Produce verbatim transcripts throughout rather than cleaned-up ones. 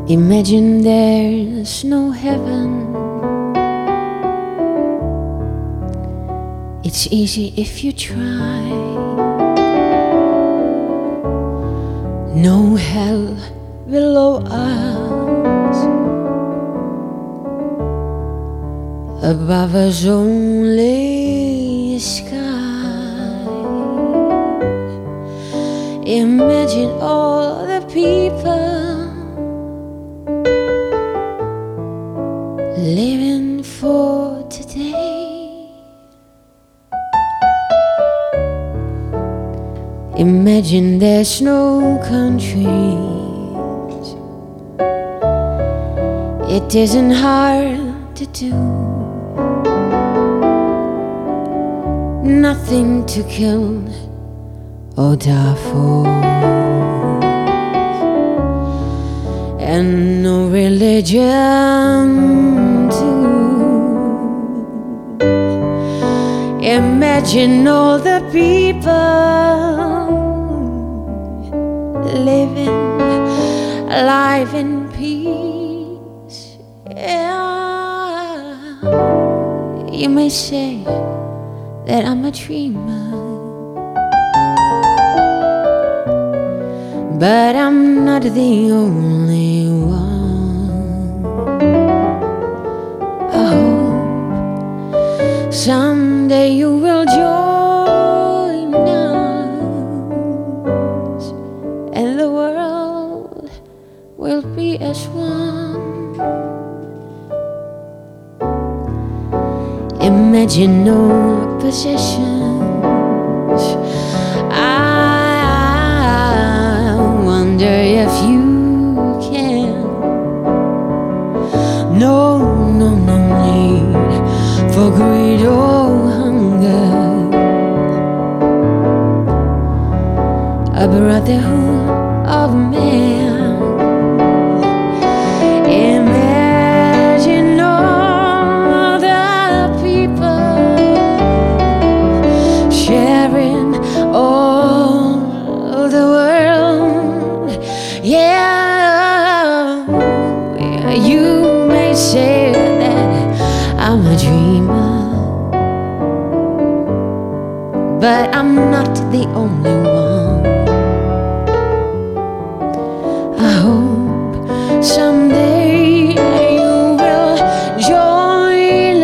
Imagine there's no heaven. It's easy if you try. No hell below us, above us only sky. Imagine all the people living for today. Imagine there's no countries. It isn't hard to do. Nothing to kill or die for, and no religion too. Imagine all the people living life in peace. Yeah. You may say that I'm a dreamer, but I'm not the only one. I hope someday you will join us, and the world will be as one. Imagine no possessions. I wonder if you can. No, no, no need for greed or hunger. A brotherhood of man. Imagine all the people sharing all the world. Yeah, you may say that I'm a dreamer, but I'm not the only one. I hope someday you will join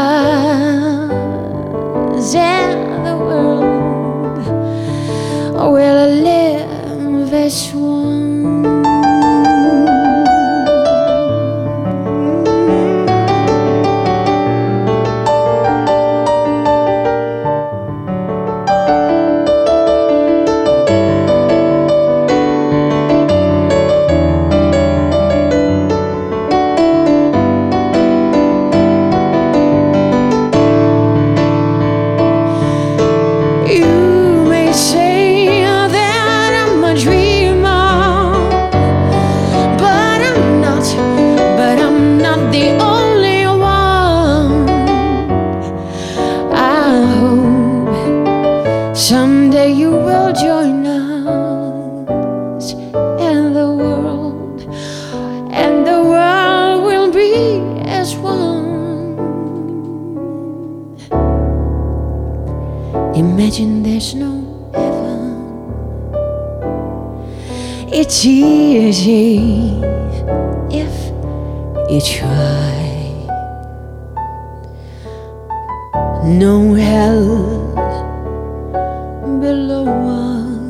us, and the world will live as one. Someday you will join us, and the world, and the world will be as one. Imagine there's no heaven. It's easy if you try. No hell below us,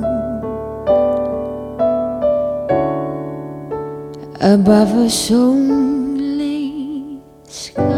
above us only sky.